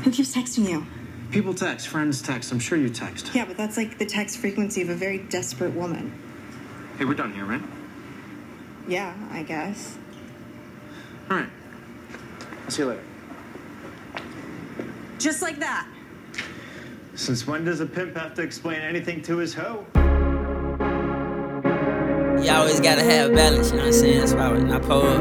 Who keeps texting you? People text, friends text. I'm sure you text. Yeah, but that's like the text frequency of a very desperate woman. Hey, we're done here, right? Yeah, I guess. All right. I'll see you later. Just like that. Since when does a pimp have to explain anything to his hoe? You always gotta have balance, you know what I'm saying? That's why when I pull up,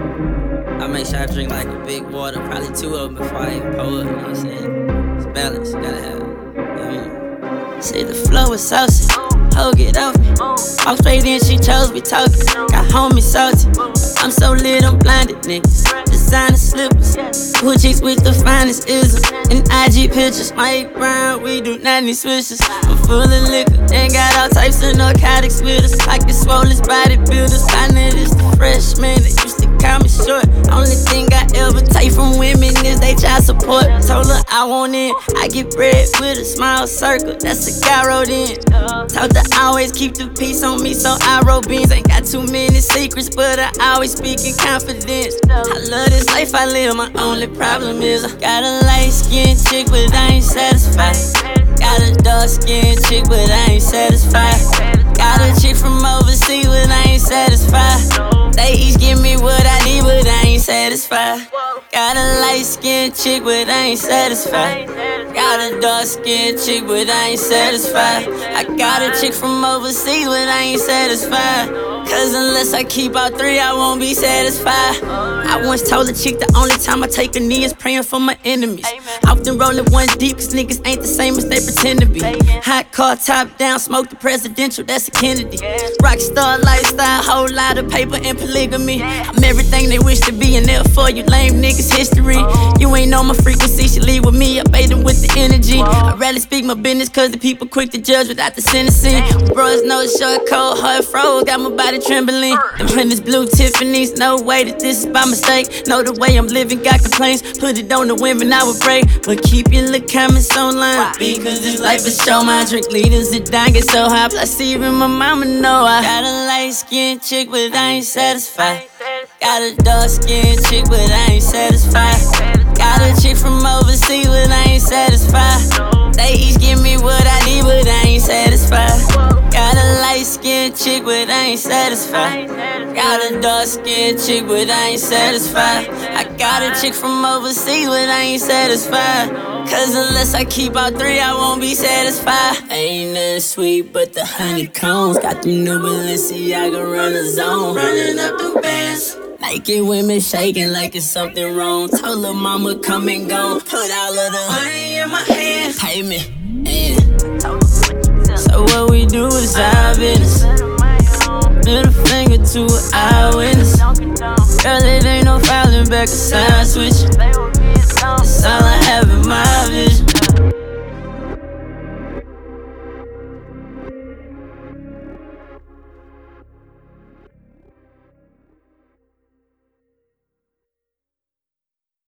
I make sure I drink like a big water, probably 2 of them before I even pull up, you know what I'm saying? It's balance, you gotta have it. You know what I mean? See, the flow is saucy, hoe get off me. Walk straight in, she chose we talking. Got homies salty, I'm so lit, I'm blinded, niggas. Designer slippers, Gucci's with the finest ism. And IG pictures, Mike Brown, we do not need switches. I'm full of liquor, and got all types of narcotics with us. Like the swollen bodybuilders, I know this the freshman. They used to call me short. Only thing I ever take from women is they child support. Told her I want in, I get bread with a small circle. That's a guy wrote in. Told her I always keep the peace on me, so I roll beans. Ain't got too many secrets, but I always speak in confidence. I love this life I live, my only problem is I got a light-skinned chick, but I ain't satisfied. Got a dark-skinned chick, but I ain't satisfied. Got a chick from overseas, but I ain't satisfied. They each give me what I need, but I ain't satisfied. Got a light-skinned chick, but I ain't satisfied. Got a dark-skinned chick, but I ain't satisfied. I got a chick from overseas, but I ain't satisfied. Cause unless I keep all 3, I won't be satisfied. I once told a chick the only time I take a knee is praying for my enemies. Often rolling one deep, cause niggas ain't the same as they pretend to be. Hot car, top down, smoke the presidential, that's a Kennedy. Rockstar lifestyle, whole lot of paper and polygamy. I'm everything they wish to be, and therefore you lame niggas history. You ain't know my frequency, should leave with me, I bait them with the energy. I'd rather speak my business, cause the people quick to judge without the sentencing. Bros know short, cold, hard froze, got my body trembling. Them this blue Tiffany's, no way that this is by mistake. Know the way I'm living, got complaints, put it on the women, I would break. But keep your little comments online, because this life is show. My drink leaders, it down, get so high. Plus even my mama know I got a light-skinned chick, but I ain't satisfied. Got a dark-skinned chick, but I ain't satisfied. Got a chick from overseas, but I ain't satisfied. They each give me what I need, but I ain't satisfied. Got a light-skinned chick, but I ain't satisfied. Got a dark-skinned chick, but I ain't satisfied. I got a chick from overseas, but I ain't satisfied. Cause unless I keep all 3, I won't be satisfied. Ain't nothing sweet but the honeycombs. Got the new Balenciaga runner zone, running up the bands. Naked women shaking like it's something wrong. Told her mama come and go, put all of the money in my hand. Pay me, yeah. So what we do is our business. Middle finger to our witness. Girl, it ain't no filing back a side switch. That's all I have in my